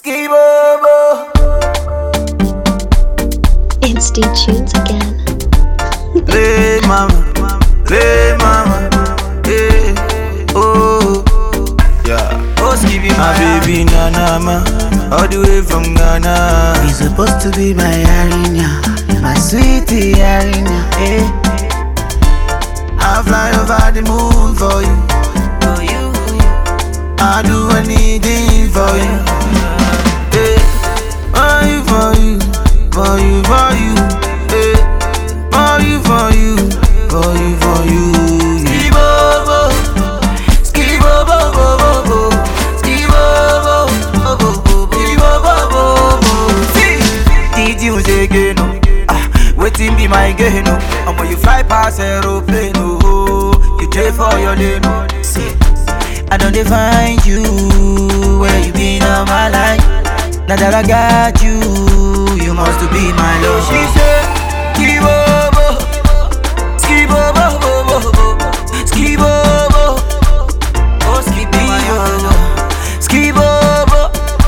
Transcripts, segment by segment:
Skibobo. It's D Tunes again. Play mama, yeah, oh, yeah. Oh, Skibby, my baby Nanama, all the way from Ghana. You're supposed to be my Arinya, my sweetie Arinya, eh? I'll fly over the moon for you, I'll do anything for you, eh? For you, for you, for you, eh? For you, for you. Skibobo, skibobo, bobo, skibobo, bobo, skibobo. See, did you say again? Waiting be my game, no. And when you fly past aeroplane, oh, you pay for your lane, no. See, I don't define you, where you been all my life. Now that I got you, you must be my love. She said, Skibobo, Skibobo, Skibobo, oh Skibobo, Skibobo,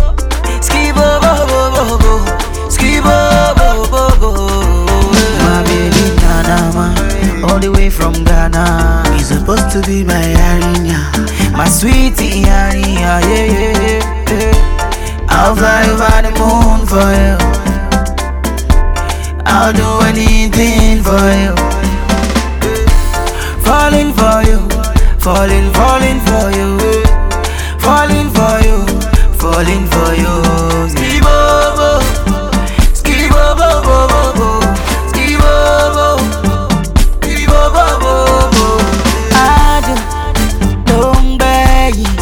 Skibobo, Skibobo. My baby Nanama, all the way from Ghana. You're supposed to be my Arinya, my sweetie Arinya, yeah. I'll fly over the moon for you, I'll do anything for you. Falling for you, falling for you, falling for you, falling for you. Skibobo, skibobo, bobo, skibobo, skibobo, bobo. I don't beg you,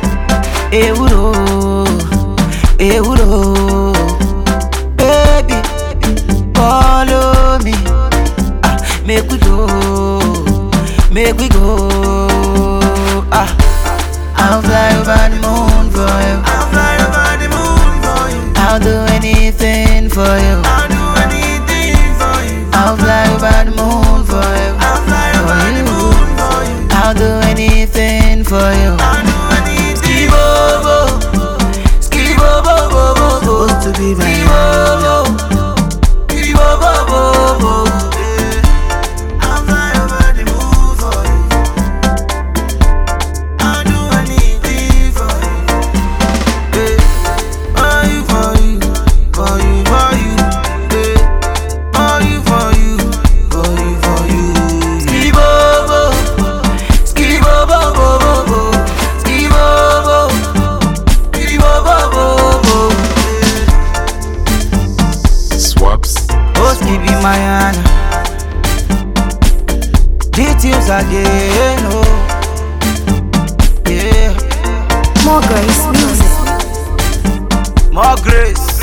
Euro, baby, follow me, make we go, I'll fly over the moon for you, I'll do anything for you, I'll fly over the moon for you, I'll do anything for you. Skibobo, Skibobo, supposed to be my Skibobo, Skibobo. I'll fly over the moon for you, I'll do anything for you, for you, for you, for you, for you, for you, for you. Skibobo, Skibobo, Skibobo, Skibobo. Swaps. Oh, Skibby, my Anna. Details again, oh, yeah. More Grace music. More grace.